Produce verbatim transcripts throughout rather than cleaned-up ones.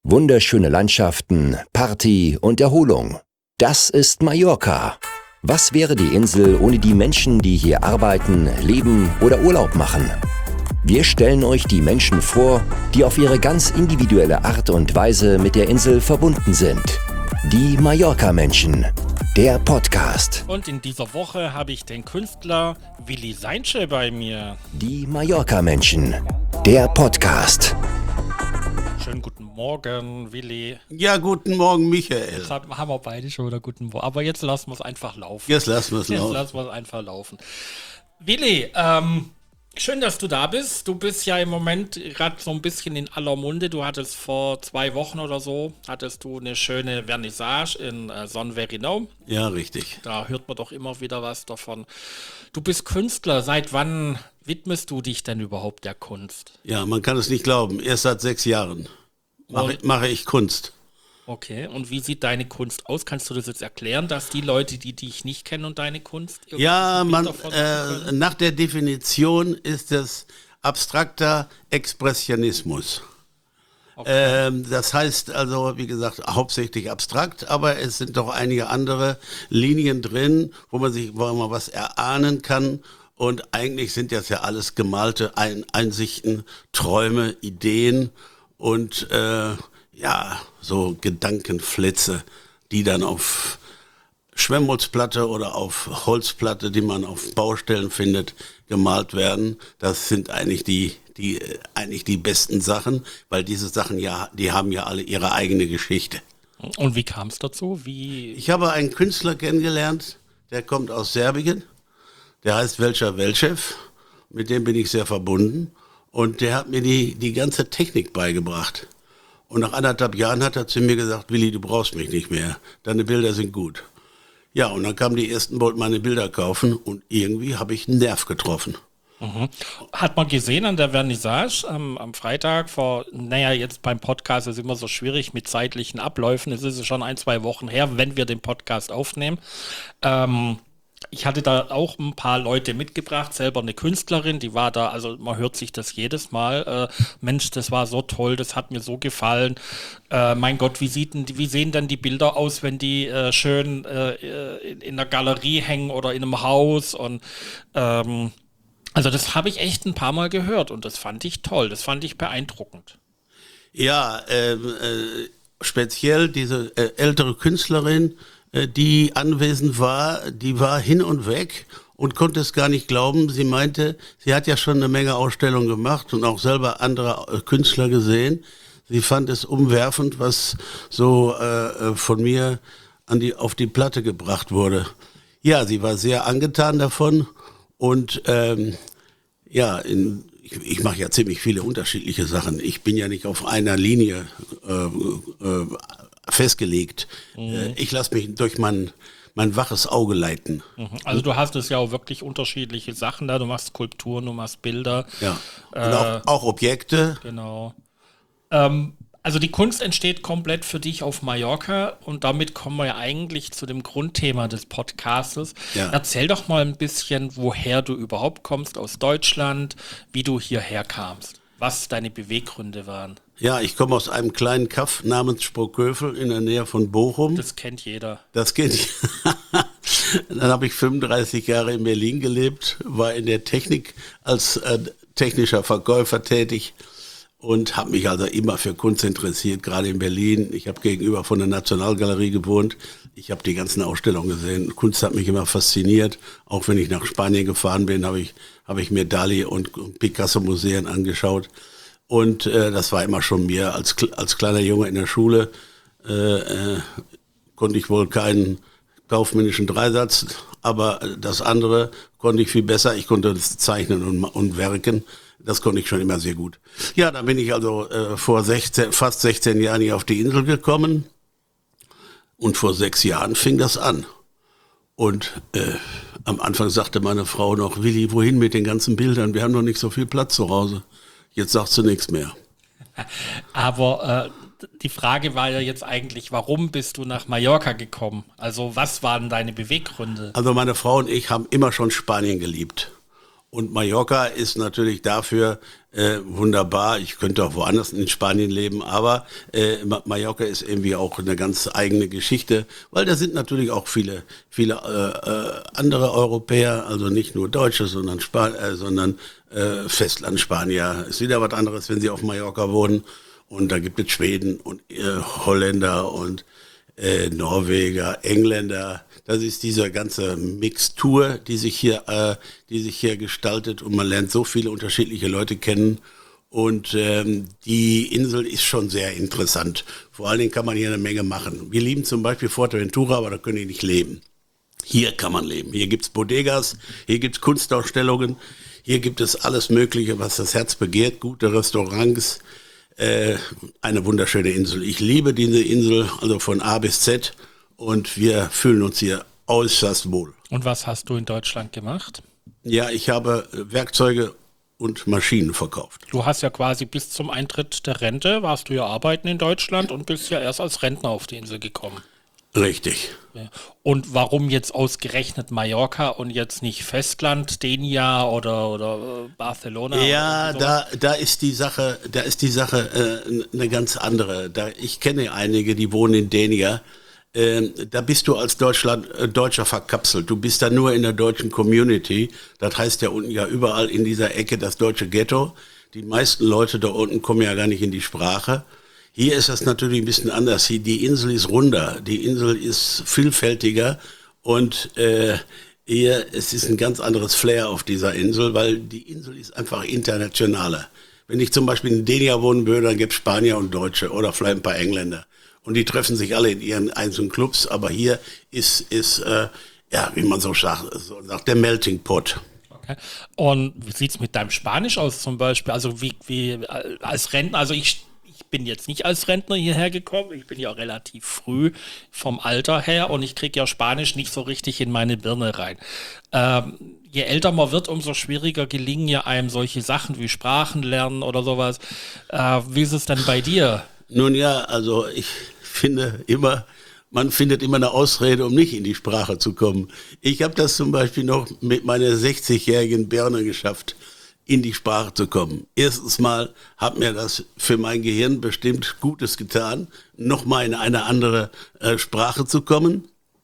Wunderschöne Landschaften, Party und Erholung. Das ist Mallorca. Was wäre die Insel ohne die Menschen, die hier arbeiten, leben oder Urlaub machen? Wir stellen euch die Menschen vor, die auf ihre ganz individuelle Art und Weise mit der Insel verbunden sind. Die Mallorca-Menschen. Der Podcast. Und in dieser Woche habe ich den Künstler Willi Seinsche bei mir. Die Mallorca-Menschen. Der Podcast. Schönen guten Morgen, Willi. Ja, guten Morgen, Michael. Jetzt haben haben wir beide schon wieder guten Morgen. Aber jetzt lassen wir es einfach laufen. Jetzt lassen wir es Jetzt laufen. lassen wir es einfach laufen. Willi, ähm, schön, dass du da bist. Du bist ja im Moment gerade so ein bisschen in aller Munde. Du hattest vor zwei Wochen oder so, hattest du eine schöne Vernissage in äh, Son Verino. Ja, richtig. Da hört man doch immer wieder was davon. Du bist Künstler. Seit wann widmest du dich denn überhaupt der Kunst? Ja, man kann es nicht glauben. Erst seit sechs Jahren mache, Und- mache ich Kunst. Okay, und wie sieht deine Kunst aus? Kannst du das jetzt erklären, dass die Leute, die dich nicht kennen und deine Kunst... irgendwie Ja, ein Bild man, davon machen äh, können? nach der Definition ist es abstrakter Expressionismus. Okay. Ähm, das heißt also, wie gesagt, hauptsächlich abstrakt, aber es sind doch einige andere Linien drin, wo man sich, wo man was erahnen kann. Und eigentlich sind das ja alles gemalte Ein- Einsichten, Träume, Ideen und äh, ja, so Gedankenflitze, die dann auf Schwemmholzplatte oder auf Holzplatte, die man auf Baustellen findet, gemalt werden. Das sind eigentlich die, die, äh, eigentlich die besten Sachen, weil diese Sachen ja, die haben ja alle ihre eigene Geschichte. Und wie kam es dazu? Wie... Ich habe einen Künstler kennengelernt, der kommt aus Serbien, der heißt Velja Velchev, mit dem bin ich sehr verbunden und der hat mir die, die ganze Technik beigebracht. Und nach anderthalb Jahren hat er zu mir gesagt, Willi, du brauchst mich nicht mehr, deine Bilder sind gut. Ja, und dann kamen die ersten, wollten meine Bilder kaufen und irgendwie habe ich einen Nerv getroffen. Mhm. Hat man gesehen an der Vernissage am, am Freitag vor, naja, jetzt beim Podcast ist immer so schwierig mit zeitlichen Abläufen. Es ist schon ein, zwei Wochen her, wenn wir den Podcast aufnehmen. Ähm, ich hatte da auch ein paar Leute mitgebracht, selber eine Künstlerin, die war da, also man hört sich das jedes Mal. Äh, Mensch, das war so toll, das hat mir so gefallen. Äh, mein Gott, wie, sieht denn, die- wie sehen denn die Bilder aus, wenn die äh, schön äh, in, in der Galerie hängen oder in einem Haus und ähm, also das habe ich echt ein paar Mal gehört und das fand ich toll, das fand ich beeindruckend. Ja, ähm, äh, speziell diese äh, ältere Künstlerin, äh, die anwesend war, die war hin und weg und konnte es gar nicht glauben. Sie meinte, sie hat ja schon eine Menge Ausstellungen gemacht und auch selber andere äh, Künstler gesehen. Sie fand es umwerfend, was so äh, äh, von mir an die, auf die Platte gebracht wurde. Ja, sie war sehr angetan davon und ähm, ja, in, ich, ich mache ja ziemlich viele unterschiedliche Sachen. Ich bin ja nicht auf einer Linie äh, äh, festgelegt. Äh, ich lasse mich durch mein, mein waches Auge leiten. Mhm. Also du hast es ja auch wirklich unterschiedliche Sachen da, du machst Skulpturen, du machst Bilder. Ja. Und Äh, auch, auch Objekte. Genau. Ähm, also die Kunst entsteht komplett für dich auf Mallorca und damit kommen wir ja eigentlich zu dem Grundthema des Podcastes. Ja. Erzähl doch mal ein bisschen, woher du überhaupt kommst aus Deutschland, wie du hierher kamst, was deine Beweggründe waren. Ja, ich komme aus einem kleinen Kaff namens Sprockhövel in der Nähe von Bochum. Das kennt jeder. Das geht nicht. Dann habe ich fünfunddreißig Jahre in Berlin gelebt, war in der Technik als äh, technischer Verkäufer tätig und habe mich also immer für Kunst interessiert, gerade in Berlin. Ich habe gegenüber von der Nationalgalerie gewohnt. Ich habe die ganzen Ausstellungen gesehen. Kunst hat mich immer fasziniert. Auch wenn ich nach Spanien gefahren bin, habe ich, habe ich mir Dali und Picasso-Museen angeschaut. Und äh, das war immer schon mir als, als kleiner Junge in der Schule. Äh, äh, konnte ich wohl keinen kaufmännischen Dreisatz, aber das andere konnte ich viel besser. Ich konnte das zeichnen und, und werken. Das konnte ich schon immer sehr gut. Ja, dann bin ich also äh, vor sechzehn, fast sechzehn Jahren hier auf die Insel gekommen. Und vor sechs Jahren fing das an. Und äh, am Anfang sagte meine Frau noch, Willi, wohin mit den ganzen Bildern? Wir haben noch nicht so viel Platz zu Hause. Jetzt sagt sie nichts mehr. Aber äh, die Frage war ja jetzt eigentlich, warum bist du nach Mallorca gekommen? Also was waren deine Beweggründe? Also meine Frau und ich haben immer schon Spanien geliebt. Und Mallorca ist natürlich dafür äh, wunderbar. Ich könnte auch woanders in Spanien leben, aber äh, Mallorca ist irgendwie auch eine ganz eigene Geschichte, weil da sind natürlich auch viele, viele äh, äh, andere Europäer, also nicht nur Deutsche, sondern, Span äh, sondern äh, Festlandspanier. Ist wieder was anderes, wenn sie auf Mallorca wohnen. Und da gibt es Schweden und äh, Holländer und äh, Norweger, Engländer. Das ist diese ganze Mixtur, die sich hier, äh, die sich hier gestaltet, und man lernt so viele unterschiedliche Leute kennen. Und ähm, die Insel ist schon sehr interessant. Vor allen Dingen kann man hier eine Menge machen. Wir lieben zum Beispiel Fuerteventura, aber da können die nicht leben. Hier kann man leben. Hier gibt's Bodegas, hier gibt's Kunstausstellungen, hier gibt es alles Mögliche, was das Herz begehrt, gute Restaurants. Äh, eine wunderschöne Insel. Ich liebe diese Insel, also von A bis Z, und wir fühlen uns hier äußerst wohl. Und was hast du in Deutschland gemacht? Ja, ich habe Werkzeuge und Maschinen verkauft. Du hast ja quasi bis zum Eintritt der Rente, warst du ja arbeiten in Deutschland und bist ja erst als Rentner auf die Insel gekommen. Richtig. Ja. Und warum jetzt ausgerechnet Mallorca und jetzt nicht Festland, Denia oder, oder Barcelona? Ja, oder da, da ist die Sache, da ist die Sache äh, eine ganz andere. Da, ich kenne einige, die wohnen in Denia. Ähm, da bist du als Deutschland, äh, Deutscher verkapselt. Du bist da nur in der deutschen Community. Das heißt ja unten ja überall in dieser Ecke das deutsche Ghetto. Die meisten Leute da unten kommen ja gar nicht in die Sprache. Hier ist das natürlich ein bisschen anders. Hier, die Insel ist runder, die Insel ist vielfältiger, und äh, hier, es ist ein ganz anderes Flair auf dieser Insel, weil die Insel ist einfach internationaler. Wenn ich zum Beispiel in Denia wohnen würde, dann gäbe es Spanier und Deutsche oder vielleicht ein paar Engländer. Und die treffen sich alle in ihren einzelnen Clubs, aber hier ist, ist äh, ja, wie man so sagt, so sagt, der Melting Pot. Okay. Und wie sieht es mit deinem Spanisch aus zum Beispiel? Also wie, wie als Rentner, also ich Ich bin jetzt nicht als Rentner hierher gekommen, ich bin ja relativ früh vom Alter her und ich kriege ja Spanisch nicht so richtig in meine Birne rein. Ähm, je älter man wird, umso schwieriger gelingen ja einem solche Sachen wie Sprachen lernen oder sowas. Äh, wie ist es denn bei dir? Nun ja, also ich finde immer, man findet immer eine Ausrede, um nicht in die Sprache zu kommen. Ich habe das zum Beispiel noch mit meiner sechzigjährigen Birne geschafft, in die Sprache zu kommen. Erstens mal hat mir das für mein Gehirn bestimmt Gutes getan, nochmal in eine andere äh, Sprache zu kommen.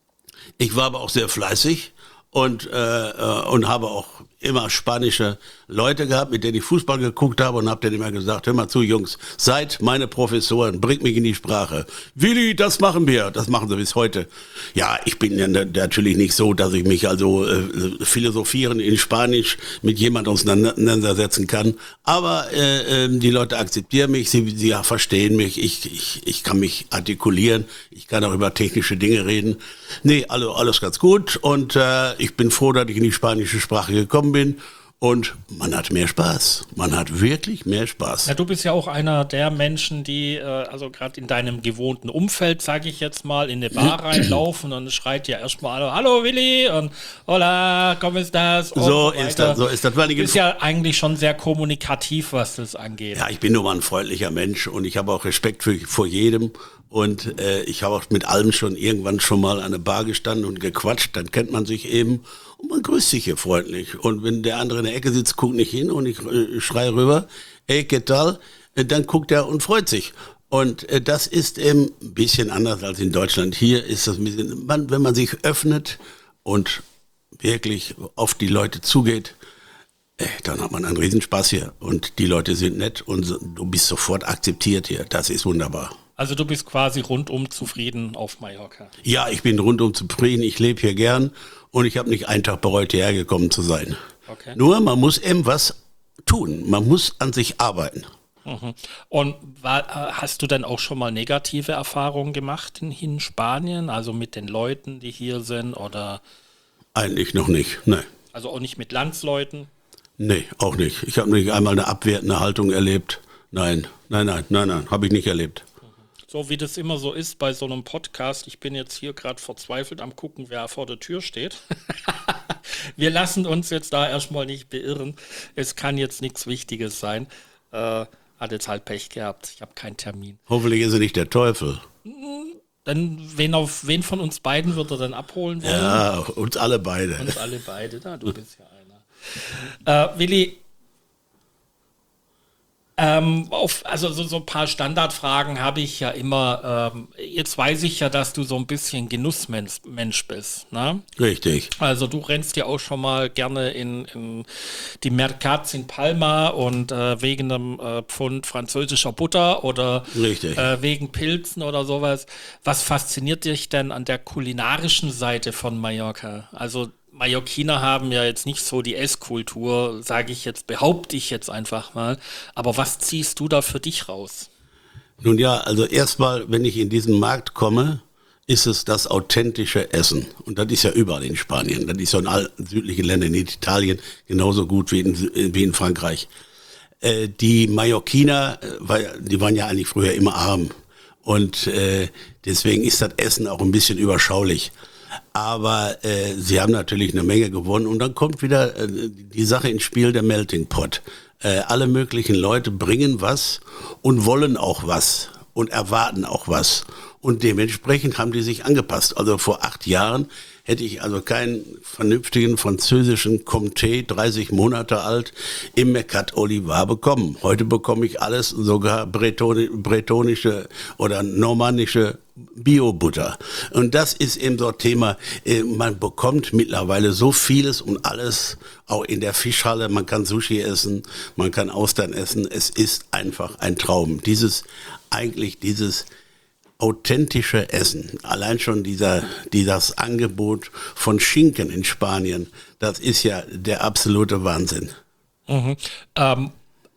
Ich war aber auch sehr fleißig und, äh, äh, und habe auch immer spanische Leute gehabt, mit denen ich Fußball geguckt habe, und habe denen immer gesagt, hör mal zu, Jungs, seid meine Professoren, bringt mich in die Sprache. Willi, das machen wir. Das machen sie bis heute. Ja, ich bin ja natürlich nicht so, dass ich mich also äh, philosophieren in Spanisch mit jemandem auseinandersetzen kann, aber äh, äh, die Leute akzeptieren mich, sie, sie ja, verstehen mich, ich, ich, ich kann mich artikulieren, ich kann auch über technische Dinge reden. Nee, also alles ganz gut, und äh, ich bin froh, dass ich in die spanische Sprache gekommen bin. Und man hat mehr Spaß. Man hat wirklich mehr Spaß. Ja, du bist ja auch einer der Menschen, die, äh, also gerade in deinem gewohnten Umfeld, sage ich jetzt mal, in eine Bar reinlaufen und schreit ja erstmal, hallo, hallo Willi und hola, ¿cómo estás? Und so ist das, so ist das. Weil du bist ja eigentlich schon sehr kommunikativ, was das angeht. Ja, ich bin nur mal ein freundlicher Mensch, und ich habe auch Respekt für, vor jedem. Und äh, ich habe auch mit allem schon irgendwann schon mal an der Bar gestanden und gequatscht. Dann kennt man sich eben und man grüßt sich hier freundlich. Und wenn der andere in der Ecke sitzt, guckt nicht hin, und ich äh, schreie rüber, ey, ¿qué tal? Äh, dann guckt er und freut sich. Und äh, das ist eben ein bisschen anders als in Deutschland. Hier ist das ein bisschen, man, wenn man sich öffnet und wirklich auf die Leute zugeht, äh, dann hat man einen Riesenspaß hier. Und die Leute sind nett und so, du bist sofort akzeptiert hier. Das ist wunderbar. Also du bist quasi rundum zufrieden auf Mallorca. Ja, ich bin rundum zufrieden, ich lebe hier gern, und ich habe nicht einen Tag bereut, hierher gekommen zu sein. Okay. Nur, man muss eben was tun, man muss an sich arbeiten. Mhm. Und war, hast du denn auch schon mal negative Erfahrungen gemacht in, in Spanien, also mit den Leuten, die hier sind, oder? Eigentlich noch nicht, ne. Also auch nicht mit Landsleuten? Nee, auch nicht. Ich habe nicht einmal eine abwertende Haltung erlebt. Nein, nein, nein, nein, nein, habe ich nicht erlebt. So wie das immer so ist bei so einem Podcast. Ich bin jetzt hier gerade verzweifelt am gucken, wer vor der Tür steht. Wir lassen uns jetzt da erstmal nicht beirren. Es kann jetzt nichts Wichtiges sein. Äh, hat jetzt halt Pech gehabt. Ich habe keinen Termin. Hoffentlich ist er nicht der Teufel. Dann wen, auf, wen von uns beiden wird er dann abholen wollen? Ja, uns alle beide. Uns alle beide. Na, du bist ja einer. Äh, Willi, ähm, auf, also so, so ein paar Standardfragen habe ich ja immer. Ähm, jetzt weiß ich ja, dass du so ein bisschen Genussmensch Mensch bist, ne? Richtig. Also du rennst ja auch schon mal gerne in, in die Mercats in Palma und äh, wegen einem äh, Pfund französischer Butter oder Richtig. äh, wegen Pilzen oder sowas. Was fasziniert dich denn an der kulinarischen Seite von Mallorca? Also Mallorquiner haben ja jetzt nicht so die Esskultur, sage ich jetzt, behaupte ich jetzt einfach mal. Aber was ziehst du da für dich raus? Nun ja, also erstmal, wenn ich in diesen Markt komme, ist es das authentische Essen. Und das ist ja überall in Spanien. Das ist ja in allen südlichen Ländern, in Italien genauso gut wie in, wie in Frankreich. Äh, die Mallorquiner, die waren ja eigentlich früher immer arm. Und äh, deswegen ist das Essen auch ein bisschen überschaulich. Aber äh, sie haben natürlich eine Menge gewonnen und dann kommt wieder äh, die Sache ins Spiel, der Melting Pot. Äh, alle möglichen Leute bringen was und wollen auch was und erwarten auch was. Und dementsprechend haben die sich angepasst. Also vor acht Jahren hätte ich also keinen vernünftigen französischen Comté, dreißig Monate alt, im Mercat Olivar bekommen. Heute bekomme ich alles, sogar bretoni- bretonische oder normandische Bio-Butter. Und das ist eben so ein Thema, man bekommt mittlerweile so vieles und alles, auch in der Fischhalle, man kann Sushi essen, man kann Austern essen, es ist einfach ein Traum. Dieses, eigentlich dieses authentische Essen, allein schon dieser, dieses Angebot von Schinken in Spanien, das ist ja der absolute Wahnsinn. Mhm. Ähm,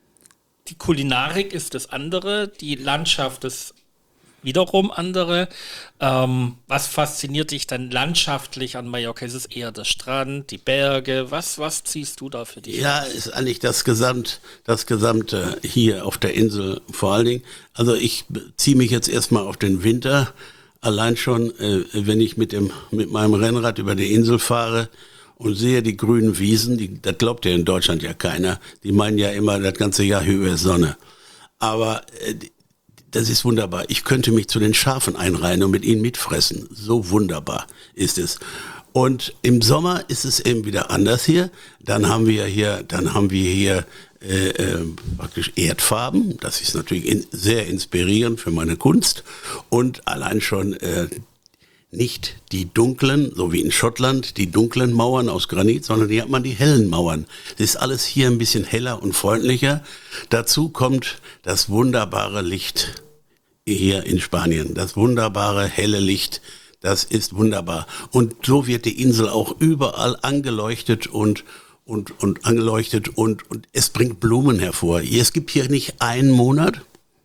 die Kulinarik ist das andere, die Landschaft ist wiederum andere. Ähm, was fasziniert dich dann landschaftlich an Mallorca? Ist es eher der Strand, die Berge? Was, was ziehst du da für dich? Ja, ist eigentlich das Gesamt, das Gesamte hier auf der Insel vor allen Dingen. Also ich ziehe mich jetzt erstmal auf den Winter. Allein schon, äh, wenn ich mit dem, mit meinem Rennrad über die Insel fahre und sehe die grünen Wiesen, die, das glaubt ja in Deutschland ja keiner. Die meinen ja immer, das ganze Jahr Höhe ist Sonne. Aber äh, das ist wunderbar. Ich könnte mich zu den Schafen einreihen und mit ihnen mitfressen. So wunderbar ist es. Und im Sommer ist es eben wieder anders hier. Dann haben wir hier, dann haben wir hier äh, äh, praktisch Erdfarben. Das ist natürlich in, sehr inspirierend für meine Kunst. Und allein schon äh, nicht die dunklen, so wie in Schottland, die dunklen Mauern aus Granit, sondern hier hat man die hellen Mauern. Es ist alles hier ein bisschen heller und freundlicher. Dazu kommt das wunderbare Licht hier in Spanien. Das wunderbare helle Licht, das ist wunderbar. Und so wird die Insel auch überall angeleuchtet und und und angeleuchtet und und es bringt Blumen hervor. Es gibt hier nicht einen Monat,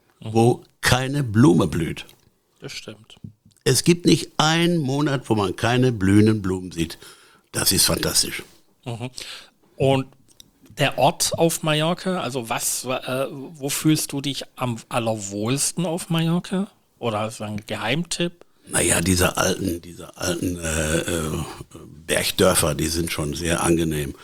wo keine Blume blüht. Das stimmt. Es gibt nicht einen Monat, wo man keine blühenden Blumen sieht. Das ist fantastisch. Mhm. Und der Ort auf Mallorca, also was, äh, wo fühlst du dich am allerwohlsten auf Mallorca? Oder hast du einen Geheimtipp? Naja, diese alten, diese alten äh, äh, Bergdörfer, die sind schon sehr angenehm.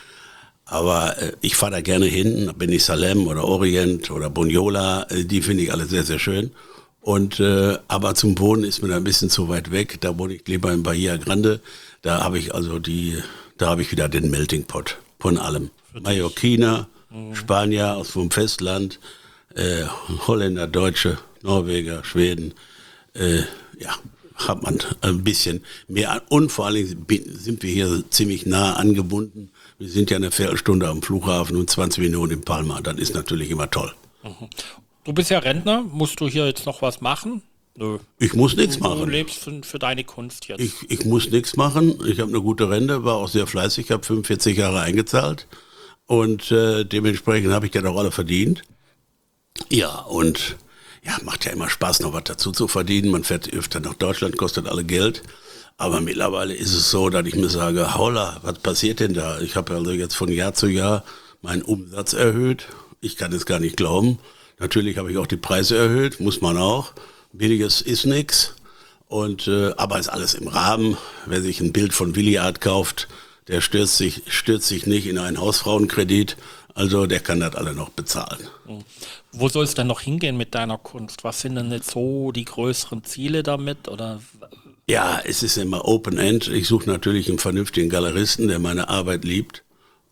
Aber äh, ich fahre da gerne hin, Beni Salem oder Orient oder Bunyola, äh, die finde ich alle sehr, sehr schön. Und äh, aber zum Wohnen ist mir da ein bisschen zu weit weg. Da wohne ich lieber in Bahia Grande. Da habe ich also die, da habe ich wieder den Melting Pot von allem. Mallorquiner, mhm. Spanier aus vom Festland, äh, Holländer, Deutsche, Norweger, Schweden. Äh, ja, hat man ein bisschen mehr an. Und vor allen Dingen sind wir hier ziemlich nah angebunden. Wir sind ja eine Viertelstunde am Flughafen und zwanzig Minuten in Palma. Das ist natürlich immer toll. Mhm. Du bist ja Rentner. Musst du hier jetzt noch was machen? Nö. Ich muss nichts machen. Du lebst für, für deine Kunst jetzt. Ich, ich muss nichts machen. Ich habe eine gute Rente, war auch sehr fleißig, habe fünfundvierzig Jahre eingezahlt. Und äh, dementsprechend habe ich ja auch alle verdient. Ja, und ja, macht ja immer Spaß, noch was dazu zu verdienen. Man fährt öfter nach Deutschland, kostet alle Geld. Aber mittlerweile ist es so, dass ich mir sage, holla, was passiert denn da? Ich habe also jetzt von Jahr zu Jahr meinen Umsatz erhöht. Ich kann es gar nicht glauben. Natürlich habe ich auch die Preise erhöht, muss man auch. Billiges ist nix. Und, äh, aber ist alles im Rahmen. Wer sich ein Bild von Willi Art kauft, der stürzt sich, stürzt sich nicht in einen Hausfrauenkredit. Also der kann das alle noch bezahlen. Wo soll es denn noch hingehen mit deiner Kunst? Was sind denn jetzt so die größeren Ziele damit? Oder? Ja, es ist immer Open End. Ich suche natürlich einen vernünftigen Galeristen, der meine Arbeit liebt.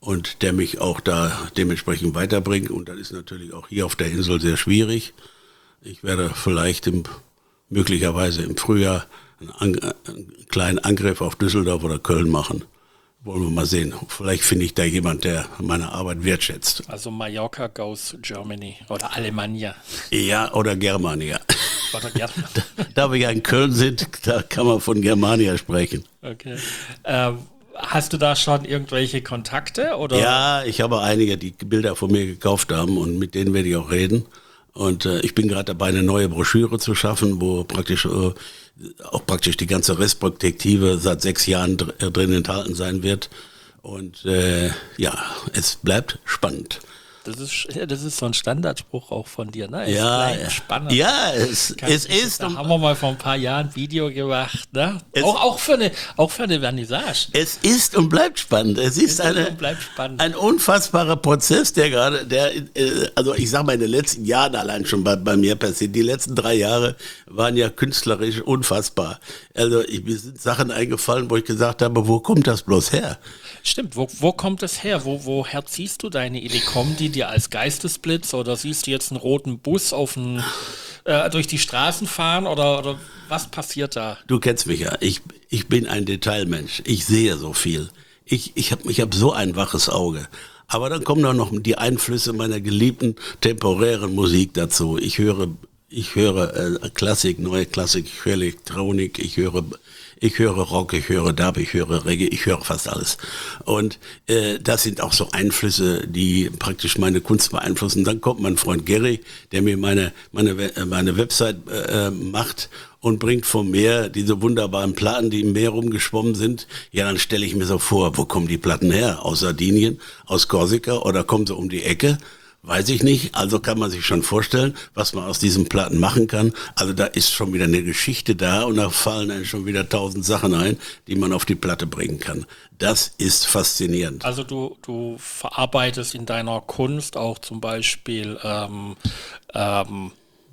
und der mich auch da dementsprechend weiterbringt. Und das ist natürlich auch hier auf der Insel sehr schwierig. Ich werde vielleicht im, möglicherweise im Frühjahr einen, An- einen kleinen Angriff auf Düsseldorf oder Köln machen. Wollen wir mal sehen. Vielleicht finde ich da jemand, der meine Arbeit wertschätzt. Also Mallorca goes Germany oder Alemannia. Ja, oder Germania. Oder Germania. Da wir ja in Köln sind, da kann man von Germania sprechen. Okay. Ähm, hast du da schon irgendwelche Kontakte? Oder? Ja, ich habe einige, die Bilder von mir gekauft haben und mit denen werde ich auch reden. Und äh, ich bin gerade dabei, eine neue Broschüre zu schaffen, wo praktisch äh, auch praktisch die ganze Respektive seit sechs Jahren dr- äh, drin enthalten sein wird. Und äh, ja, es bleibt spannend. Das ist, das ist so ein Standardspruch auch von dir, ne? Es Ja, bleibt ja. spannend. Ja, es, es ist. Da und- haben wir mal vor ein paar Jahren ein Video gemacht, ne? Es- Auch, auch, für eine, auch für eine Vernissage. Es ist und bleibt spannend. Es ist, ist eine, und bleibt spannend. ein unfassbarer Prozess, der gerade, der, äh, also ich sag mal, in den letzten Jahren allein schon bei, bei mir passiert. Die letzten drei Jahre waren ja künstlerisch unfassbar. Also ich, mir sind Sachen eingefallen, wo ich gesagt habe, wo kommt das bloß her? Stimmt, wo, wo kommt es her? Wo, woher ziehst du deine Idee? Kommen die dir als Geistesblitz oder siehst du jetzt einen roten Bus auf einen, äh, durch die Straßen fahren oder, oder was passiert da? Du kennst mich ja. Ich, ich bin ein Detailmensch. Ich sehe so viel. Ich, ich habe ich hab so ein waches Auge. Aber dann kommen auch noch die Einflüsse meiner geliebten temporären Musik dazu. Ich höre, ich höre äh, Klassik, neue Klassik, ich höre Elektronik, ich höre, ich höre Rock, ich höre Dub, ich höre Reggae, ich höre fast alles. Und äh, das sind auch so Einflüsse, die praktisch meine Kunst beeinflussen. Dann kommt mein Freund Gary, der mir meine meine We- meine Website äh, macht und bringt vom Meer diese wunderbaren Platten, die im Meer rumgeschwommen sind. Ja, dann stelle ich mir so vor, wo kommen die Platten her? Aus Sardinien, aus Korsika oder kommen sie um die Ecke? Weiß ich nicht. Also kann man sich schon vorstellen, was man aus diesen Platten machen kann. Also da ist schon wieder eine Geschichte da und da fallen einem schon wieder tausend Sachen ein, die man auf die Platte bringen kann. Das ist faszinierend. Also du, du verarbeitest in deiner Kunst auch zum Beispiel ähm, ähm,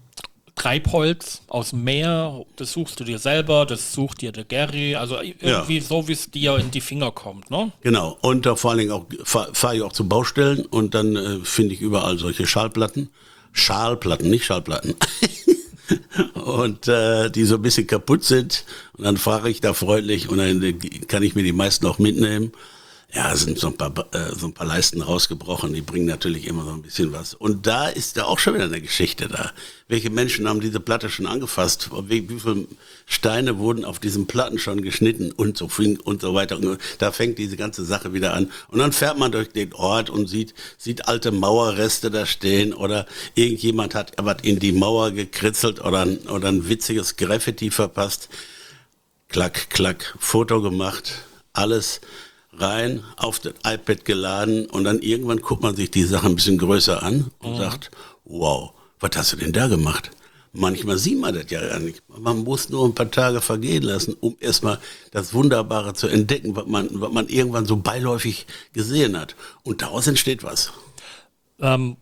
Treibholz aus dem Meer, das suchst du dir selber, das sucht dir der Gary, also irgendwie Ja. so, wie es dir in die Finger kommt, ne? Genau. Und da vor allen Dingen auch fahre fahr ich auch zu Baustellen und dann äh, finde ich überall solche Schallplatten. Schallplatten, nicht Schallplatten. und äh, die so ein bisschen kaputt sind. Und dann frage ich da freundlich und dann äh, kann ich mir die meisten auch mitnehmen. Ja, es sind so ein paar, äh, so ein paar Leisten rausgebrochen, die bringen natürlich immer so ein bisschen was. Und da ist da auch schon wieder eine Geschichte da. Welche Menschen haben diese Platte schon angefasst? Wie, wie viele Steine wurden auf diesen Platten schon geschnitten und so, und so weiter. Und da fängt diese ganze Sache wieder an. Und dann fährt man durch den Ort und sieht, sieht alte Mauerreste da stehen oder irgendjemand hat was in die Mauer gekritzelt oder, ein- oder ein witziges Graffiti verpasst. Klack, klack, Foto gemacht, alles rein, auf das iPad geladen und dann irgendwann guckt man sich die Sache ein bisschen größer an und mhm. sagt, wow, was hast du denn da gemacht? Manchmal sieht man das ja gar nicht. Man muss nur ein paar Tage vergehen lassen, um erstmal das Wunderbare zu entdecken, was man, was man irgendwann so beiläufig gesehen hat. Und daraus entsteht was. Ähm,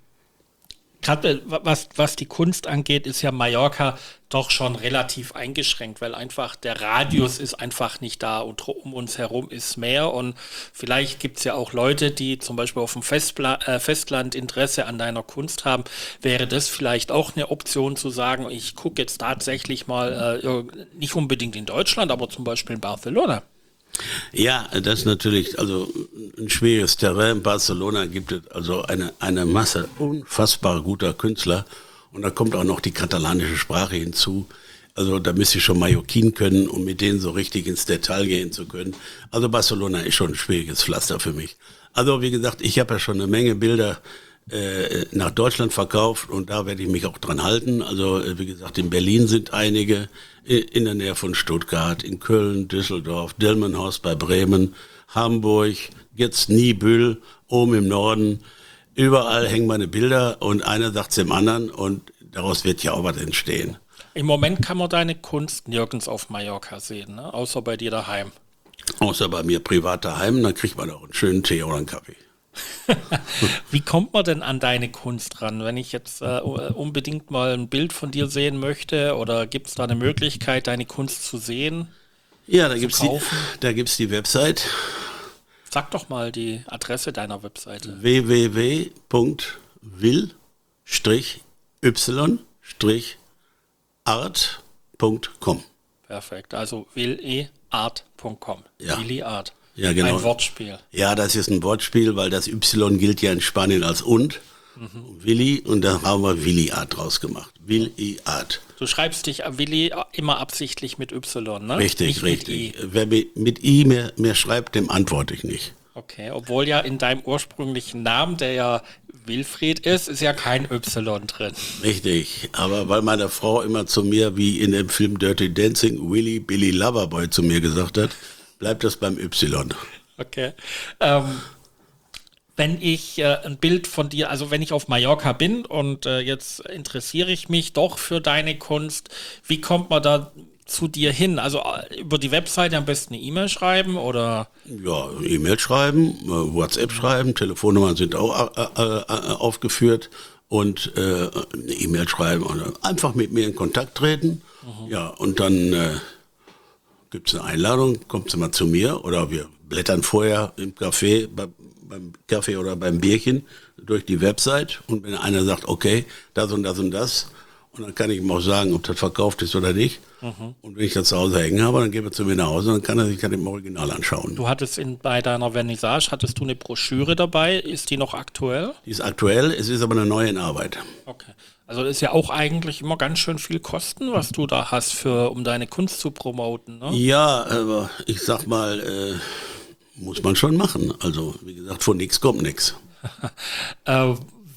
Gerade was, was die Kunst angeht, ist ja Mallorca doch schon relativ eingeschränkt, weil einfach der Radius ist einfach nicht da und um uns herum ist Meer und vielleicht gibt es ja auch Leute, die zum Beispiel auf dem Festpla äh, Festland Interesse an deiner Kunst haben. Wäre das vielleicht auch eine Option zu sagen, ich gucke jetzt tatsächlich mal, äh, nicht unbedingt in Deutschland, aber zum Beispiel in Barcelona? Ja, das ist natürlich also ein schwieriges Terrain. In Barcelona gibt es also eine, eine Masse unfassbar guter Künstler und da kommt auch noch die katalanische Sprache hinzu. Also da müsste ich schon Mallorquin können, um mit denen so richtig ins Detail gehen zu können. Also Barcelona ist schon ein schwieriges Pflaster für mich. Also wie gesagt, ich habe ja schon eine Menge Bilder äh, nach Deutschland verkauft und da werde ich mich auch dran halten. Also äh, wie gesagt, in Berlin sind einige, in der Nähe von Stuttgart, in Köln, Düsseldorf, Delmenhorst bei Bremen, Hamburg, jetzt Niebüll, oben im Norden. Überall hängen meine Bilder und einer sagt es dem anderen und daraus wird ja auch was entstehen. Im Moment kann man deine Kunst nirgends auf Mallorca sehen, ne? Außer bei dir daheim. Außer bei mir privat daheim, dann kriegt man auch einen schönen Tee oder einen Kaffee. Wie kommt man denn an deine Kunst ran? Wenn ich jetzt äh, unbedingt mal ein Bild von dir sehen möchte oder gibt es da eine Möglichkeit, deine Kunst zu sehen? Ja, da gibt es die, kaufen? da gibt's die Website Sag doch mal die Adresse deiner Webseite. w w w punkt will y art punkt com. Perfekt, also will-art punkt com. Ja. Willi Art. Ja, genau. Ein Wortspiel. Ja, das ist ein Wortspiel, weil das Y gilt ja in Spanien als und. Mhm. Willi, und da haben wir Willi Art draus gemacht. Willi Art. Du schreibst dich Willi immer absichtlich mit Y, ne? Richtig, Nicht richtig. Mit I. Wer mit I mehr, mehr schreibt, dem antworte ich nicht. Okay, obwohl ja in deinem ursprünglichen Namen, der ja Wilfried ist, ist ja kein Y drin. Richtig, aber weil meine Frau immer zu mir, wie in dem Film Dirty Dancing, Willy Billy Loverboy zu mir gesagt hat, bleibt das beim Y. Okay. Ähm, wenn ich äh, ein Bild von dir, also wenn ich auf Mallorca bin und äh, jetzt interessiere ich mich doch für deine Kunst, wie kommt man da zu dir hin? Also äh, über die Webseite am besten eine E-Mail schreiben oder? Ja, E-Mail schreiben, äh, WhatsApp schreiben, Telefonnummern sind auch äh, äh, aufgeführt und äh, eine E-Mail schreiben oder einfach mit mir in Kontakt treten. Mhm. Ja, und dann äh, gibt es eine Einladung, kommt sie mal zu mir oder wir blättern vorher im Café, bei, beim Kaffee oder beim Bierchen durch die Website und wenn einer sagt, okay, das und das und das, und dann kann ich ihm auch sagen, ob das verkauft ist oder nicht. Mhm. Und wenn ich das zu Hause hängen habe, dann gebe ich zu mir nach Hause und dann kann er sich das im Original anschauen. Du hattest in, bei deiner Vernissage, hattest du eine Broschüre dabei? Ist die noch aktuell? Die ist aktuell, es ist aber eine neue in Arbeit. Okay. Also das ist ja auch eigentlich immer ganz schön viel Kosten, was du da hast, für, um deine Kunst zu promoten, ne? Ja, aber ich sag mal, äh, muss man schon machen. Also wie gesagt, von nichts kommt nichts. äh,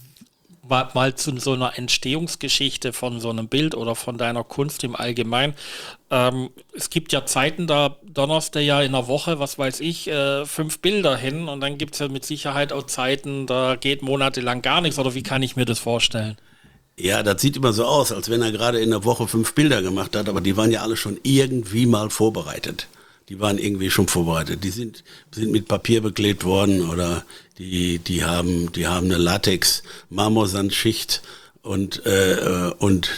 mal zu so einer Entstehungsgeschichte von so einem Bild oder von deiner Kunst im Allgemeinen. Ähm, es gibt ja Zeiten, da donnerst du ja in einer Woche, was weiß ich, äh, fünf Bilder hin und dann gibt es ja mit Sicherheit auch Zeiten, da geht monatelang gar nichts. Oder wie kann ich mir das vorstellen? Ja, das sieht immer so aus, als wenn er gerade in der Woche fünf Bilder gemacht hat, aber die waren ja alle schon irgendwie mal vorbereitet. Die waren irgendwie schon vorbereitet. Die sind, sind mit Papier beklebt worden oder die, die haben, die haben eine Latex-Marmorsandschicht und, äh, und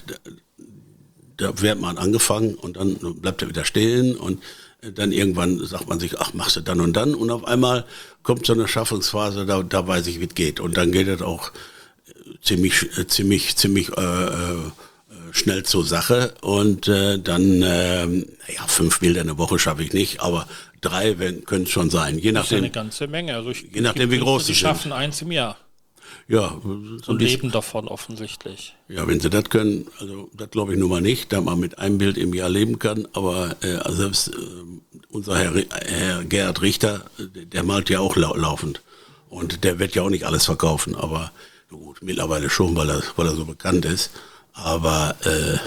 da wird man angefangen und dann bleibt er wieder stehen und dann irgendwann sagt man sich, ach, machst du dann und dann und auf einmal kommt so eine Schaffungsphase, da, da weiß ich, wie es geht und dann geht es auch ziemlich, ziemlich, ziemlich, äh, schnell zur Sache und äh, dann, äh, ja, fünf Bilder in der Woche schaffe ich nicht, aber drei können es schon sein, je nachdem. Das ist eine ganze Menge. Also ich, je nachdem, wie groß sie sind. Die schaffen eins im Jahr. Ja. Und leben davon offensichtlich. Ja, wenn sie das können, also das glaube ich nun mal nicht, da man mit einem Bild im Jahr leben kann, aber äh, also selbst äh, unser Herr, Herr Gerhard Richter, der malt ja auch lau laufend und der wird ja auch nicht alles verkaufen, aber gut, mittlerweile schon, weil er, weil er so bekannt ist. Aber äh,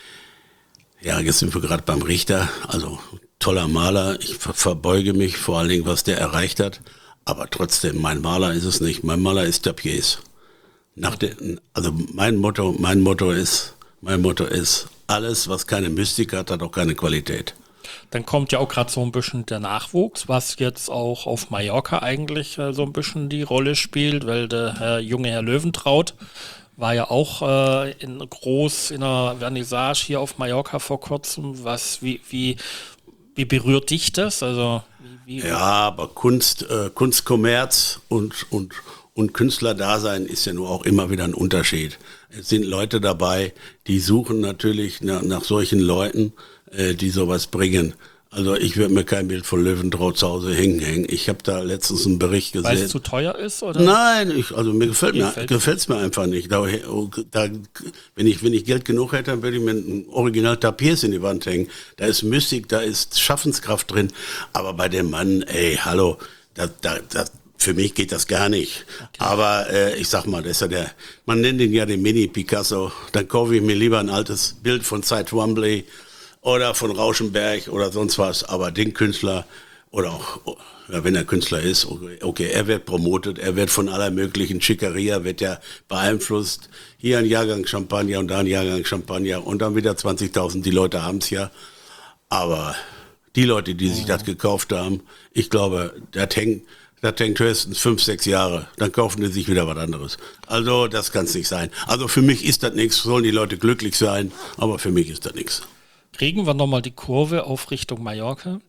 ja, jetzt sind wir gerade beim Richter, also toller Maler, ich ver verbeuge mich vor allen Dingen, was der erreicht hat, aber trotzdem, mein Maler ist es nicht, mein Maler ist Tapiers. Nach der, also mein Motto, mein Motto ist, mein Motto ist, alles, was keine Mystik hat, hat auch keine Qualität. Dann kommt ja auch gerade so ein bisschen der Nachwuchs, was jetzt auch auf Mallorca eigentlich äh, so ein bisschen die Rolle spielt, weil der Herr, junge Herr Löwentraut war ja auch äh, in groß in einer Vernissage hier auf Mallorca vor kurzem. Was, wie, wie, wie berührt dich das? Also, wie, wie ja, aber Kunst, äh, Kunstkommerz und, und, und Künstlerdasein ist ja nur auch immer wieder ein Unterschied. Es sind Leute dabei, die suchen natürlich nach, nach solchen Leuten, äh, die sowas bringen. Also ich würde mir kein Bild von Löwentraut zu Hause hängen hängen. Ich habe da letztens einen Bericht gesehen. Weil es zu teuer ist, oder? Nein, ich, also mir gefällt mir gefällt's mir einfach nicht. Da, da, wenn ich wenn ich Geld genug hätte, dann würde ich mir ein Original Tapiers in die Wand hängen. Da ist Mystik, da ist Schaffenskraft drin. Aber bei dem Mann, ey, hallo, da, da, da, für mich geht das gar nicht. Okay. Aber äh, ich sag mal, das ist ja der, man nennt ihn ja den Mini-Picasso. Dann kaufe ich mir lieber ein altes Bild von Cy Twombly oder von Rauschenberg oder sonst was, aber den Künstler oder auch, ja, wenn er Künstler ist, okay, okay, er wird promotet, er wird von aller möglichen Schickeria, wird ja beeinflusst, hier ein Jahrgang Champagner und da ein Jahrgang Champagner und dann wieder zwanzigtausend, die Leute haben es ja, aber die Leute, die sich das gekauft haben, ich glaube, das hängt, das hängt höchstens fünf, sechs Jahre, dann kaufen die sich wieder was anderes. Also das kann es nicht sein. Also für mich ist das nichts, sollen die Leute glücklich sein, aber für mich ist das nichts. Kriegen wir nochmal die Kurve auf Richtung Mallorca?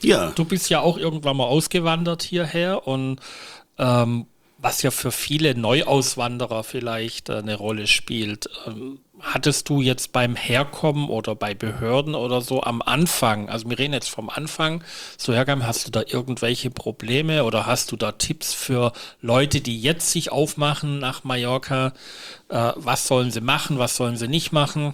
Ja. Du bist ja auch irgendwann mal ausgewandert hierher und ähm, was ja für viele Neuauswanderer vielleicht äh, eine Rolle spielt. Ähm, hattest du jetzt beim Herkommen oder bei Behörden oder so am Anfang, also wir reden jetzt vom Anfang, so herkommen, hast du da irgendwelche Probleme oder hast du da Tipps für Leute, die jetzt sich aufmachen nach Mallorca? Äh, was sollen sie machen, was sollen sie nicht machen?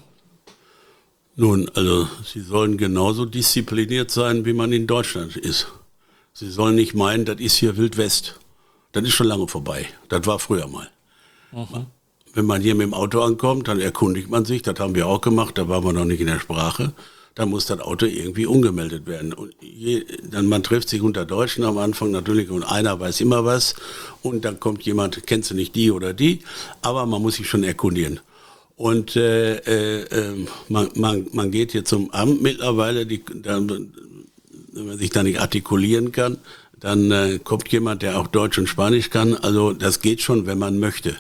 Nun, also sie sollen genauso diszipliniert sein, wie man in Deutschland ist. Sie sollen nicht meinen, das ist hier Wild West. Das ist schon lange vorbei. Das war früher mal. Mhm. Wenn man hier mit dem Auto ankommt, dann erkundigt man sich, das haben wir auch gemacht, da waren wir noch nicht in der Sprache. Dann muss das Auto irgendwie umgemeldet werden. Und je, dann man trifft sich unter Deutschen am Anfang natürlich und einer weiß immer was. Und dann kommt jemand, kennst du nicht die oder die, aber man muss sich schon erkundigen. Und äh, äh, man, man, man geht hier zum Amt mittlerweile, die, da, wenn man sich da nicht artikulieren kann, dann äh, kommt jemand, der auch Deutsch und Spanisch kann. Also das geht schon, wenn man möchte.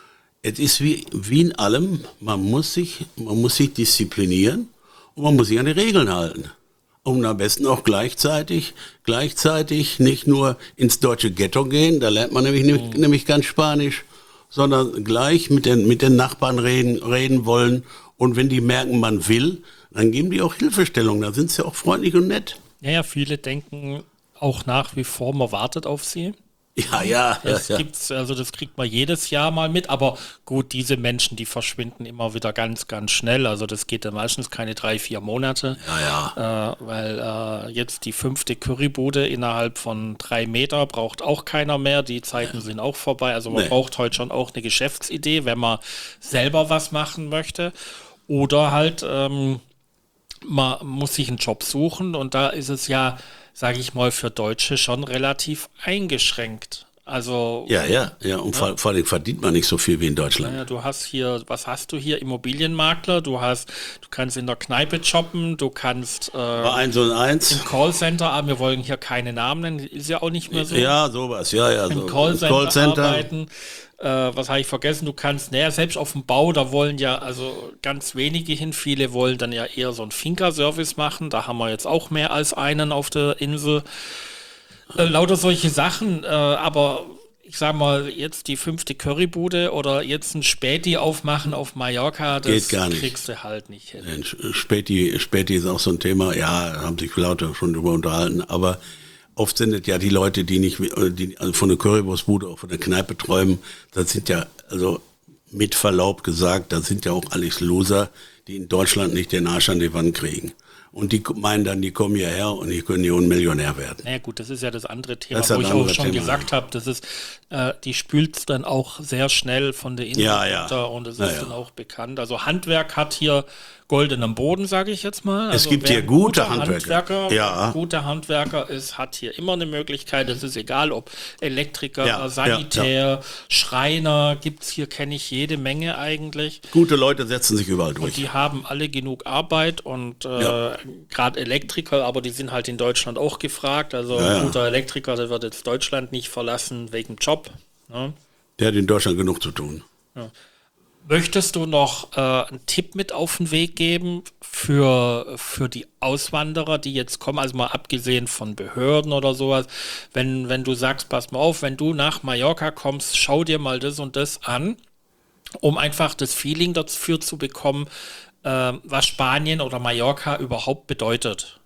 Es ist wie, wie in allem, man muss sich, man muss sich disziplinieren und man muss sich an die Regeln halten. Und am besten auch gleichzeitig, gleichzeitig nicht nur ins deutsche Ghetto gehen, da lernt man nämlich, mhm. nämlich ganz Spanisch, sondern gleich mit den, mit den Nachbarn reden, reden wollen. Und wenn die merken, man will, dann geben die auch Hilfestellung, dann sind sie auch freundlich und nett. Ja, ja, viele denken auch nach wie vor, man wartet auf sie. Ja, ja. Das ja, ja. gibt's, also das kriegt man jedes Jahr mal mit, aber gut, diese Menschen, die verschwinden immer wieder ganz, ganz schnell. Also das geht dann meistens keine drei, vier Monate. Ja, ja. Äh, weil äh, jetzt die fünfte Currybude innerhalb von drei Meter braucht auch keiner mehr. Die Zeiten ja. sind auch vorbei. Also man nee. braucht heute schon auch eine Geschäftsidee, wenn man selber was machen möchte. Oder halt, ähm, man muss sich einen Job suchen und da ist es ja, sage ich mal, für Deutsche schon relativ eingeschränkt. Also ja, ja, ja. Und ja. vor allem verdient man nicht so viel wie in Deutschland. Ja, du hast hier, was hast du hier? Immobilienmakler, du hast, du kannst in der Kneipe shoppen, du kannst äh, bei eins und eins im Callcenter, aber wir wollen hier keine Namen nennen, ist ja auch nicht mehr so. Ja, sowas, ja, ja. Im so. Callcenter, Callcenter arbeiten. Äh, was habe ich vergessen? Du kannst, naja, selbst auf dem Bau, da wollen ja also ganz wenige hin. Viele wollen dann ja eher so einen Finca-Service machen. Da haben wir jetzt auch mehr als einen auf der Insel. Äh, lauter solche Sachen, äh, aber ich sag mal, jetzt die fünfte Currybude oder jetzt ein Späti aufmachen auf Mallorca, das geht gar nicht. Kriegst du halt nicht hin. Späti, Späti ist auch so ein Thema, ja, haben sich Leute schon drüber unterhalten, aber oft sind es ja die Leute, die nicht, die also von der Currywurstbude oder von der Kneipe träumen, das sind ja, also mit Verlaub gesagt, das sind ja auch alles Loser, die in Deutschland nicht den Arsch an die Wand kriegen. Und die meinen dann, die kommen hierher und die können hier ein Millionär werden. Naja gut, das ist ja das andere Thema, das wo ich auch schon Thema. gesagt habe, das ist, äh, die spült dann auch sehr schnell von der Insel ja, ja. runter und das ja, ist ja. dann auch bekannt. Also Handwerk hat hier goldenen Boden, sage ich jetzt mal. Also es gibt hier gute Handwerker. Handwerker ja. Guter Handwerker ist, hat hier immer eine Möglichkeit. Es ist egal, ob Elektriker, ja, Sanitär, ja, ja. Schreiner, gibt es hier, kenne ich jede Menge eigentlich. Gute Leute setzen sich überall durch. Und die haben alle genug Arbeit und äh, ja. gerade Elektriker, aber die sind halt in Deutschland auch gefragt. Also ja, ein guter Elektriker, der wird jetzt Deutschland nicht verlassen wegen Job. Ne? Der hat in Deutschland genug zu tun. Ja. Möchtest du noch äh, einen Tipp mit auf den Weg geben für, für die Auswanderer, die jetzt kommen, also mal abgesehen von Behörden oder sowas, wenn, wenn du sagst, pass mal auf, wenn du nach Mallorca kommst, schau dir mal das und das an, um einfach das Feeling dafür zu bekommen, äh, was Spanien oder Mallorca überhaupt bedeutet?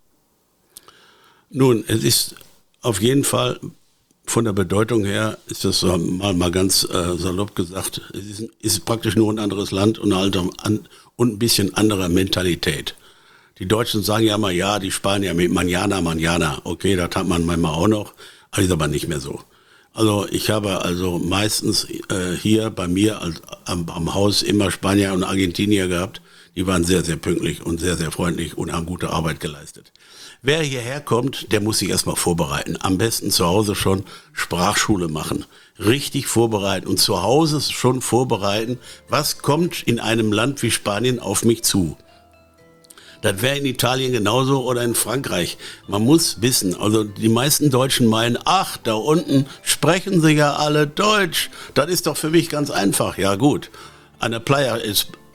Nun, es ist auf jeden Fall von der Bedeutung her, ist das mal, mal ganz äh, salopp gesagt, es ist, ist praktisch nur ein anderes Land und, eine andere, an, und ein bisschen anderer Mentalität. Die Deutschen sagen ja immer, ja, die Spanier mit Manana, Manana. Okay, das hat man manchmal auch noch, aber ist aber nicht mehr so. Also ich habe also meistens äh, hier bei mir als, am, am Haus immer Spanier und Argentinier gehabt. Die waren sehr, sehr pünktlich und sehr, sehr freundlich und haben gute Arbeit geleistet. Wer hierher kommt, der muss sich erstmal vorbereiten. Am besten zu Hause schon Sprachschule machen. Richtig vorbereiten und zu Hause schon vorbereiten, was kommt in einem Land wie Spanien auf mich zu. Das wäre in Italien genauso oder in Frankreich. Man muss wissen, also die meisten Deutschen meinen, ach, da unten sprechen sie ja alle Deutsch. Das ist doch für mich ganz einfach. Ja gut, an der Playa ist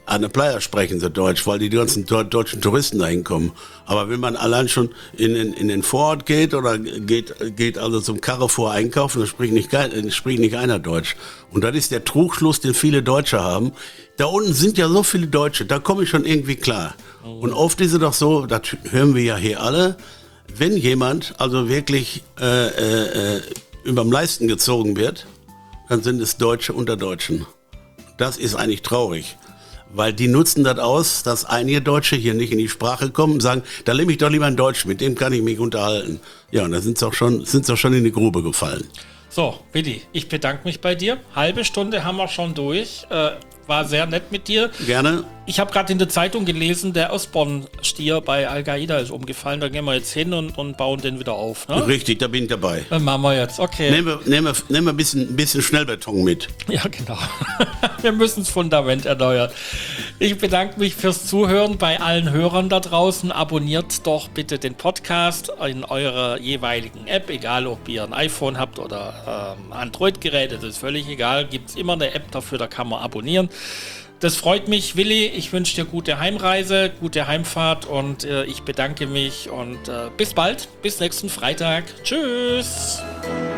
An der Playa sprechen sie Deutsch, weil die ganzen deutschen Touristen da hinkommen. Aber wenn man allein schon in den, in den Vorort geht oder geht, geht also zum Carrefour einkaufen, dann spricht nicht, spricht nicht einer Deutsch. Und das ist der Trugschluss, den viele Deutsche haben. Da unten sind ja so viele Deutsche, da komme ich schon irgendwie klar. Und oft ist es doch so, das hören wir ja hier alle, wenn jemand also wirklich äh, äh, überm Leisten gezogen wird, dann sind es Deutsche unter Deutschen. Das ist eigentlich traurig. Weil die nutzen das aus, dass einige Deutsche hier nicht in die Sprache kommen und sagen, da nehme ich doch lieber einen Deutsch, mit dem kann ich mich unterhalten. Ja, und da sind sie auch schon, sind sie auch schon in die Grube gefallen. So, Willi, ich bedanke mich bei dir. Halbe Stunde haben wir schon durch. Äh, war sehr nett mit dir. Gerne. Ich habe gerade in der Zeitung gelesen, der Osborn-Stier bei Al-Qaida ist umgefallen. Da gehen wir jetzt hin und, und bauen den wieder auf. Ne? Richtig, da bin ich dabei. Dann machen wir jetzt, okay. Nehmen wir, nehmen wir, nehmen wir ein, bisschen, ein bisschen Schnellbeton mit. Ja, genau. Wir müssen das Fundament erneuern. Ich bedanke mich fürs Zuhören bei allen Hörern da draußen. Abonniert doch bitte den Podcast in eurer jeweiligen App, egal ob ihr ein iPhone habt oder ähm, Android-Gerät, das ist völlig egal. Gibt es immer eine App dafür, da kann man abonnieren. Das freut mich, Willi. Ich wünsche dir gute Heimreise, gute Heimfahrt und äh, ich bedanke mich und äh, bis bald, bis nächsten Freitag. Tschüss.